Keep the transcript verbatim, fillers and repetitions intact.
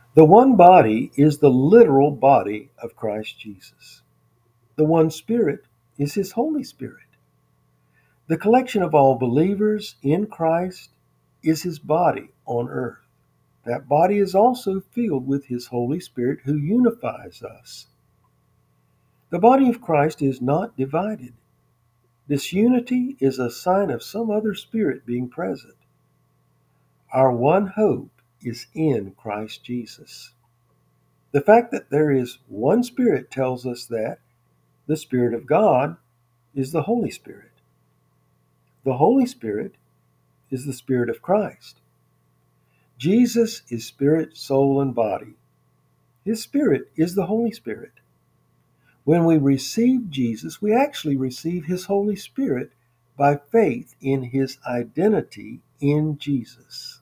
The one body is the literal body of Christ Jesus. The one Spirit is His Holy Spirit. The collection of all believers in Christ is His body on earth. That body is also filled with His Holy Spirit who unifies us. The body of Christ is not divided. This unity is a sign of some other spirit being present. Our one hope is in Christ Jesus. The fact that there is one Spirit tells us that the Spirit of God is the Holy Spirit. The Holy Spirit is the Spirit of Christ. Jesus is spirit, soul, and body. His Spirit is the Holy Spirit. When we receive Jesus, we actually receive His Holy Spirit by faith in His identity in Jesus.